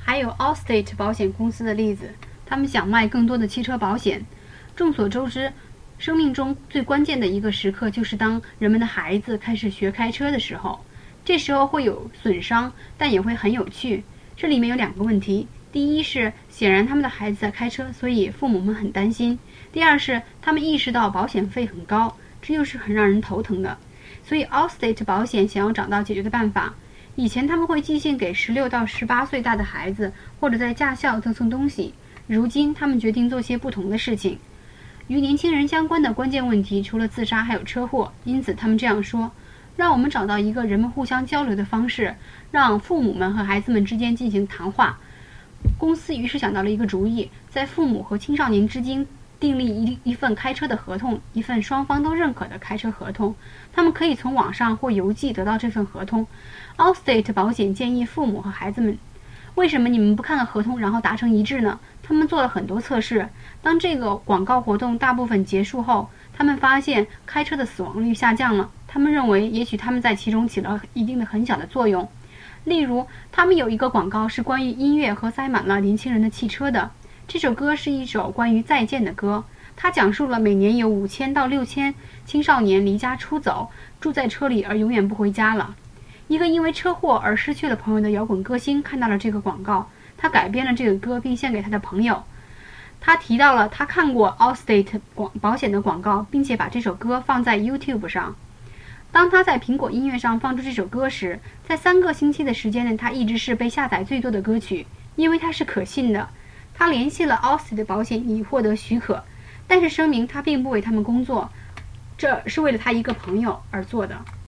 还有 Allstate 保险公司的例子，他们想卖更多的汽车保险。众所周知，生命中最关键的一个时刻就是当人们的孩子开始学开车的时候，这时候会有损伤，但也会很有趣。这里面有2个问题，第一是显然他们的孩子在开车，所以父母们很担心；第二是他们意识到保险费很高，这又是很让人头疼的。所以 Allstate 保险想要找到解决的办法。以前他们会寄信给16到18岁大的孩子，或者在驾校赠送东西。如今他们决定做些不同的事情。与年轻人相关的关键问题除了自杀还有车祸，因此他们这样说：让我们找到一个人们互相交流的方式，让父母们和孩子们之间进行谈话。公司于是想到了一个主意，在父母和青少年之间订立一份开车的合同，一份双方都认可的开车合同。他们可以从网上或邮寄得到这份合同。Allstate 保险建议父母和孩子们：为什么你们不看看合同然后达成一致呢？他们做了很多测试。当这个广告活动大部分结束后，他们发现开车的死亡率下降了。他们认为也许他们在其中起了一定的很小的作用。例如，他们有一个广告是关于音乐和塞满了年轻人的汽车的。这首歌是一首关于再见的歌，它讲述了每年有5000到6000青少年离家出走，住在车里而永远不回家了。一个因为车祸而失去了朋友的摇滚歌星看到了这个广告，他改编了这个歌并献给他的朋友。他提到了他看过 Allstate 保险的广告，并且把这首歌放在 YouTube 上。当他在苹果音乐上放出这首歌时，在3个星期的时间内，他一直是被下载最多的歌曲，因为它是可信的。他联系了 Allstate 保险以获得许可，但是声明他并不为他们工作，这是为了他一个朋友而做的。